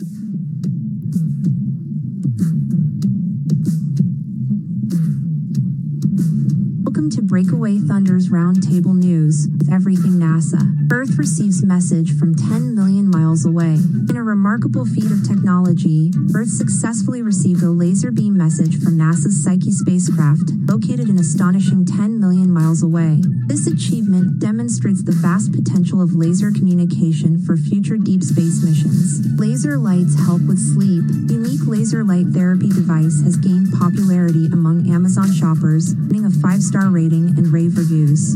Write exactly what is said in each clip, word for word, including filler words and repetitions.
Welcome to Breakaway Thunder's Roundtable News with Everything NASA. Earth receives message from ten million miles away. In a remarkable feat of technology, Earth successfully received a laser beam message from NASA's Psyche spacecraft, located an astonishing ten million miles away. This achievement demonstrates the vast potential of laser communication for future deep space missions. Laser lights help with sleep. Unique laser light therapy device has gained popularity among Amazon shoppers, earning a five-star rating and rave reviews.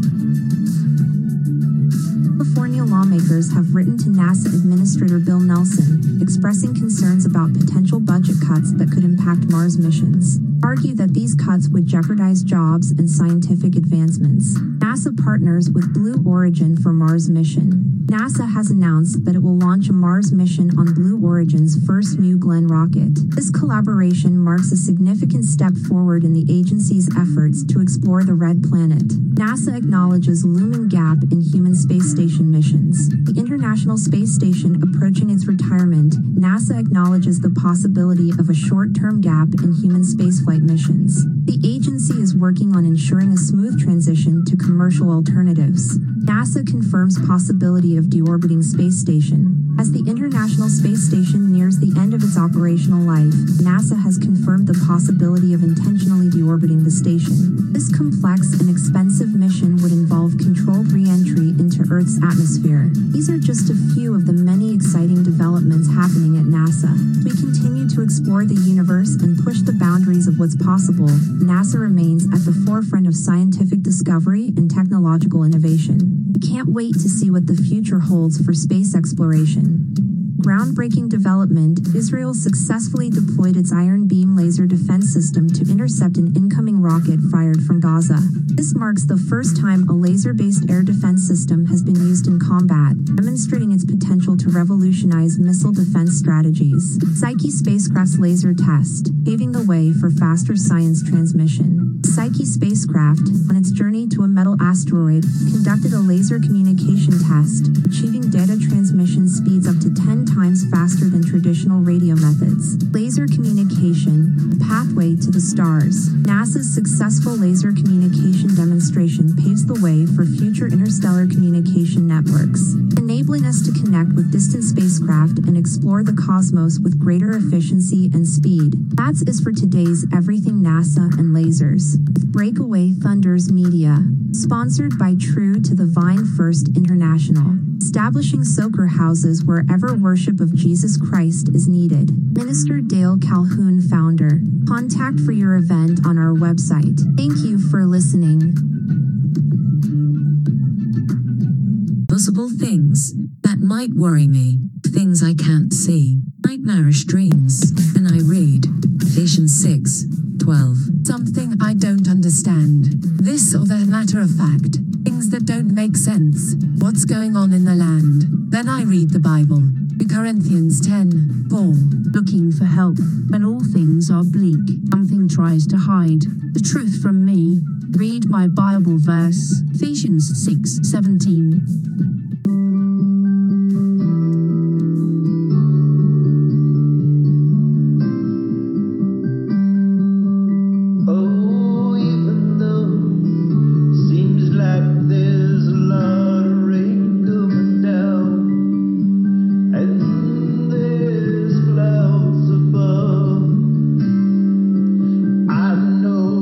California lawmakers have written to NASA Administrator Bill Nelson, expressing concerns about potential budget cuts that could impact Mars missions. Argue that these cuts would jeopardize jobs and scientific advancements. NASA partners with Blue Origin for Mars mission. NASA has announced that it will launch a Mars mission on Blue Origin's first New Glenn rocket. This collaboration marks a significant step forward in the agency's efforts to explore the Red Planet. NASA acknowledges looming gap in human space station missions. The International Space Station approaching its retirement, NASA acknowledges the possibility of a short-term gap in human spaceflight missions. The agency is working on ensuring a smooth transition to commercial alternatives. NASA confirms possibility of deorbiting space station. As the International Space Station nears the end of its operational life, NASA has confirmed the possibility of intentionally deorbiting the station. This complex and expensive mission would involve controlled re-entry into Earth's atmosphere. These are just a few of the many exciting developments happening at NASA. We continue to explore the universe and push the boundaries of what's possible. NASA remains at the forefront of scientific discovery and technological innovation. We can't wait to see what the future holds for space exploration. Groundbreaking development, Israel successfully deployed its Iron Beam laser defense system to intercept an incoming rocket fired from Gaza. This marks the first time a laser-based air defense system has been used in combat, demonstrating its potential to revolutionize missile defense strategies. Psyche spacecraft's laser test, paving the way for faster science transmission. Psyche spacecraft, on its journey to a metal asteroid, conducted a laser communication test, achieving data transmission speeds up to ten times faster than traditional radio methods. Laser communication, a pathway to the stars. NASA's successful laser communication demonstration paves the way for future interstellar communication networks, enabling us to connect with distant spacecraft and explore the cosmos with greater efficiency and speed. That's it for today's Everything NASA and Lasers, with Breakaway Thunders Media, sponsored by True to the Vine First International, establishing soaker houses wherever worship of Jesus Christ is needed. Minister Dale Calhoun, founder. Contact for your event on our website. Thank you for listening. Possible things that might worry me, things I can't see, nightmarish dreams, and I read Ephesians six twelve. Something I don't understand, this or that matter of fact, things that don't make sense, what's going on in the land. Then I read the Bible, Corinthians ten four. Looking for help when all things are bleak, something tries to hide the truth from me. Read my Bible verse, Ephesians six seventeen.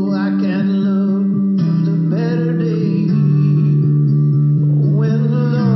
When the Lord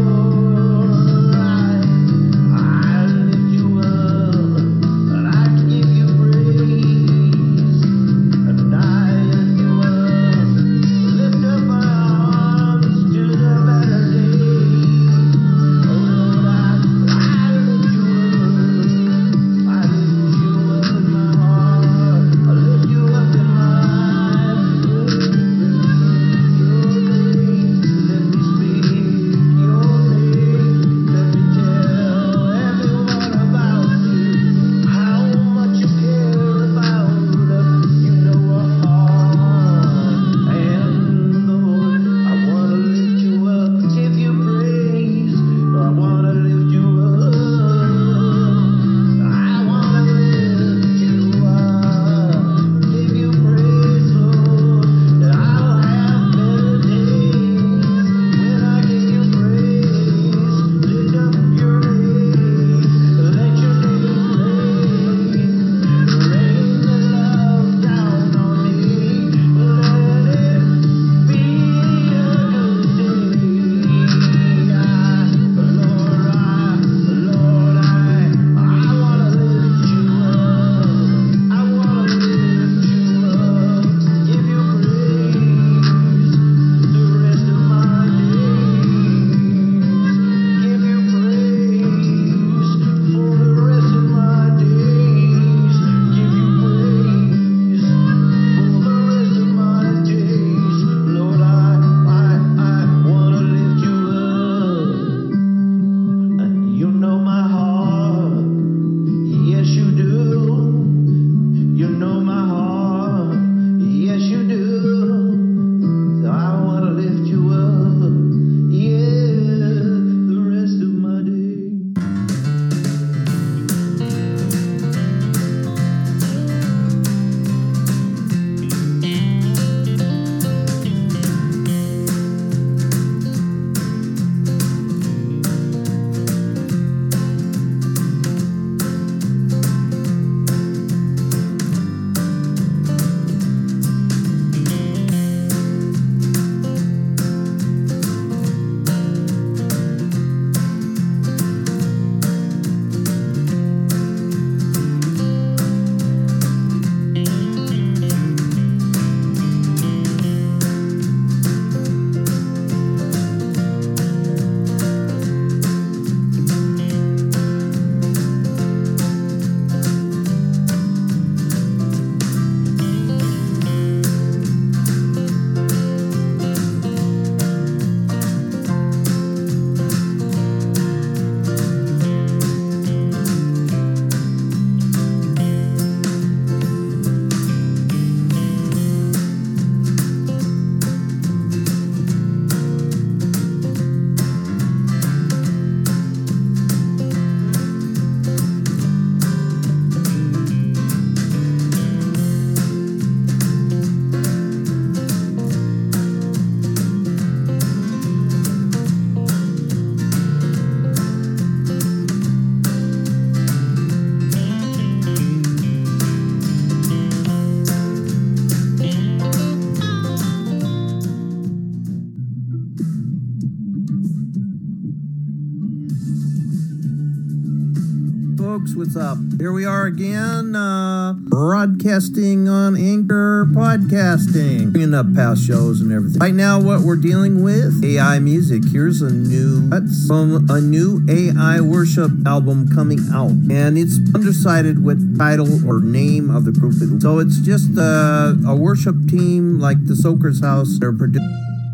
what's up? Here we are again, uh, broadcasting on Anchor Podcasting, bringing up past shows and everything. Right now, what we're dealing with, A I music. Here's a new, that's from a new A I worship album coming out, and it's undecided what title or name of the group it is. So it's just uh, a worship team like the Soaker's House. They're producing.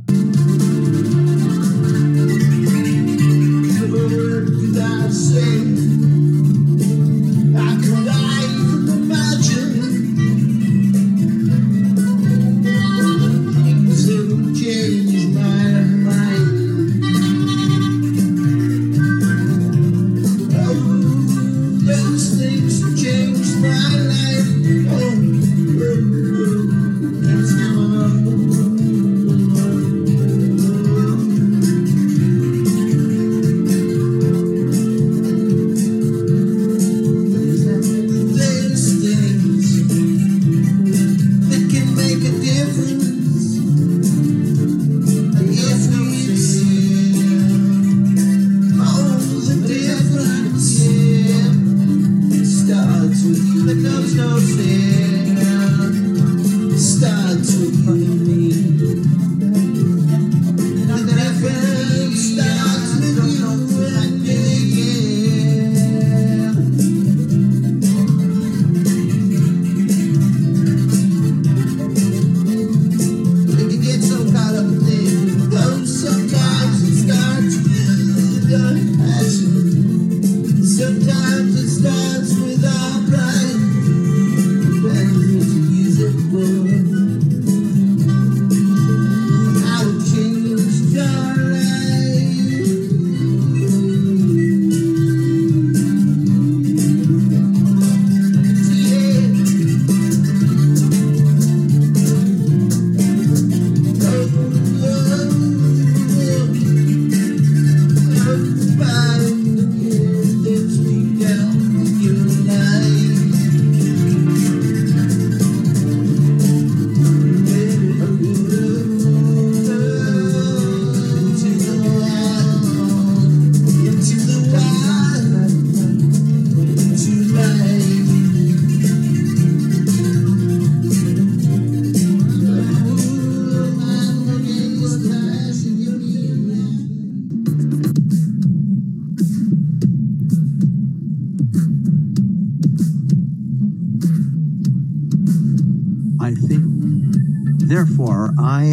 Therefore, I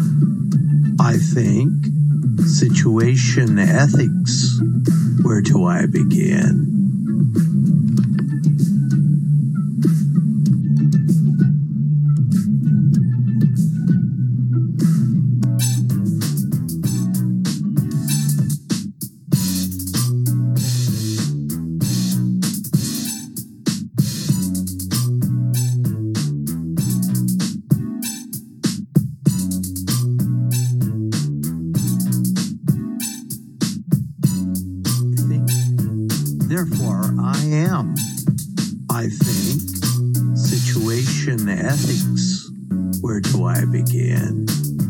am. I think. Situation ethics. Where do I begin? Therefore, I am. I think. Situation ethics. Where do I begin?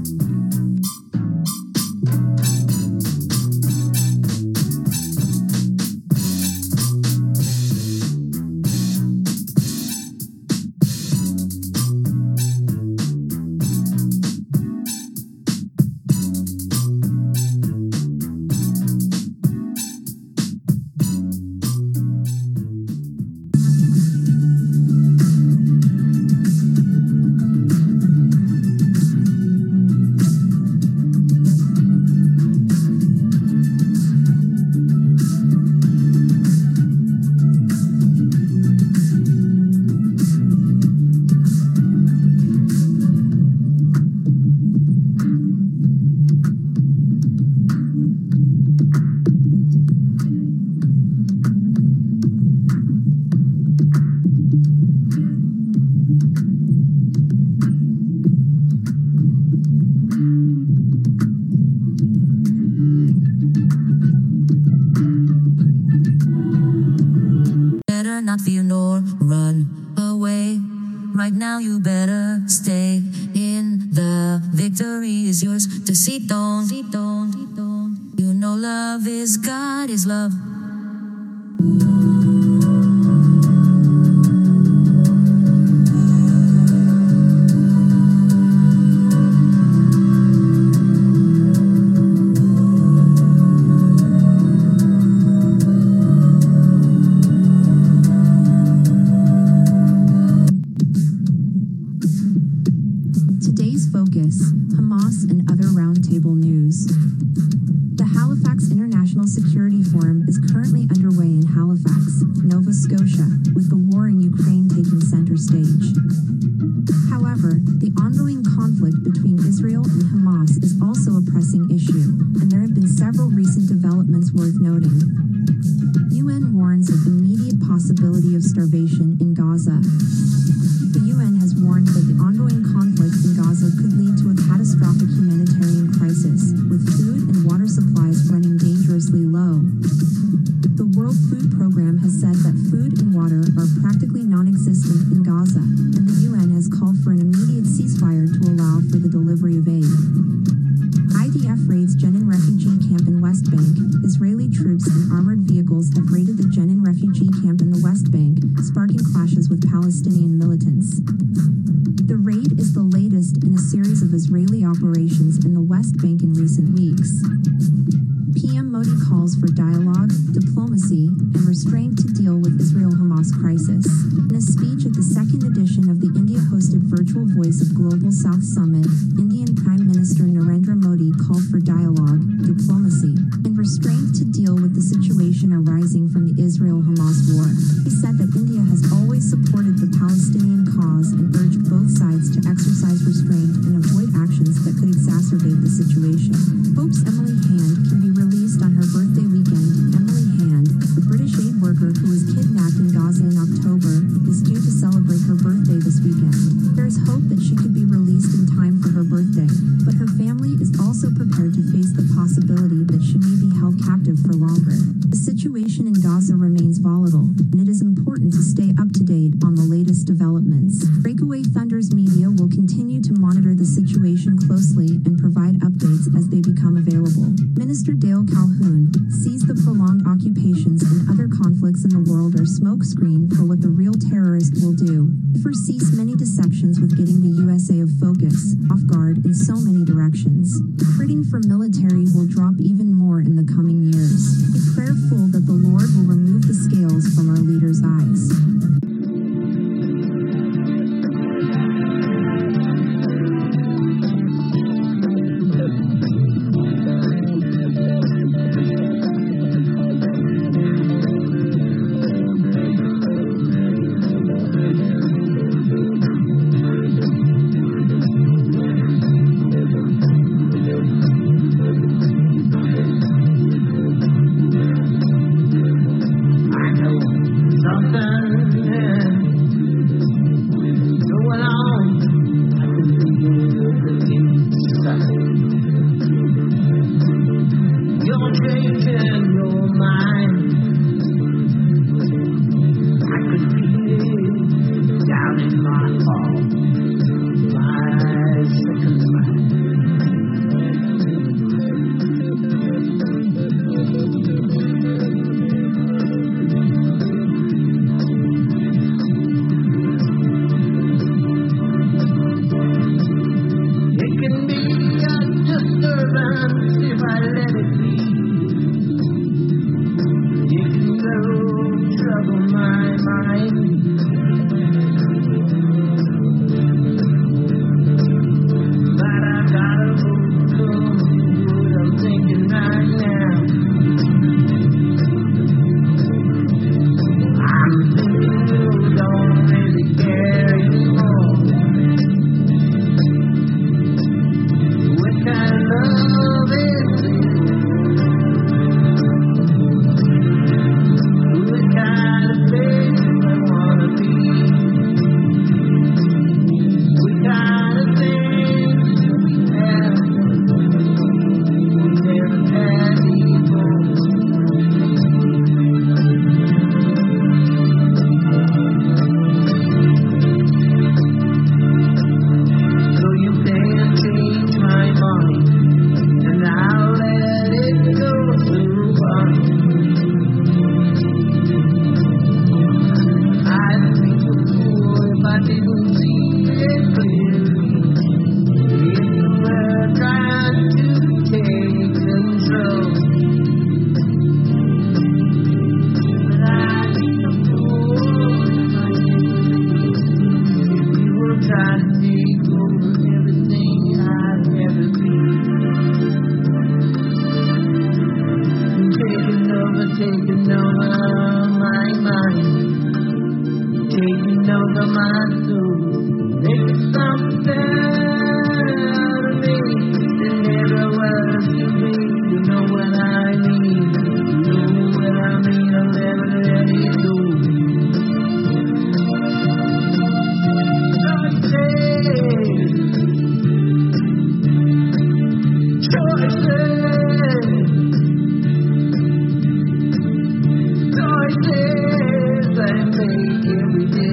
Not feel nor run away. Right now you better stay in. The victory is yours to see. Don't, don't, don't. You know love is God is love. Nova Scotia, with the war in Ukraine taking center stage. However, the ongoing conflict between Israel and Hamas is also a pressing issue, and there have been several recent developments worth noting. U N warns of immediate possibility of starvation in Gaza. The U N has warned that the ongoing conflict in Gaza could lead to a catastrophic humanitarian crisis, with food and water supplies running dangerously low. The World Food Program has said that food and water are practically non-existent in Gaza, and the U N has called for an immediate ceasefire to allow for the delivery of aid. I D F raids Jenin refugee camp in West Bank. Israeli troops and armored vehicles have raided the Jenin refugee camp in the West Bank, sparking clashes with Palestinian militants. The raid is the latest in a series of Israeli operations in the West Bank in recent weeks. P M Modi calls for dialogue, diplomacy, and restraint to deal with Israel-Hamas crisis. In a speech at the second edition of the India-hosted Virtual Voice of Global South Summit, Indian Prime Minister Narendra Modi called for dialogue, diplomacy, and restraint to deal with the situation arising from the Israel-Hamas war. He said that India has always supported the Palestinian cause and urged both sides to exercise restraint and avoid actions that could exacerbate the situation. Hope's Emily Hand can be released on her birthday weekend. Emily Hand, the British aid worker who was kidnapped in Gaza in October, is due to celebrate her birthday this weekend. There is hope that she could be released in time for her birthday, but her family is also prepared to face the possibility that she may be held captive for longer. The situation in Gaza remains volatile, and it is important to stay up to date on the latest developments. Breakaway Thunders Media will continue to monitor the situation closely and provide updates as they become available. Minister Dale Calhoun sees the prolonged occupations and other conflicts in the world are smokescreen for what the real terrorist will do. He foresees many deceptions with getting the U S A of focus, off guard in so many directions. Critting for military will drop even more in the coming years. Be prayerful that the Lord will remove the scales from our leaders' eyes. of my soul. Make something out of me. It never was to be. You know what I mean. You know what I mean. I'll never let it go. Choices I make every day.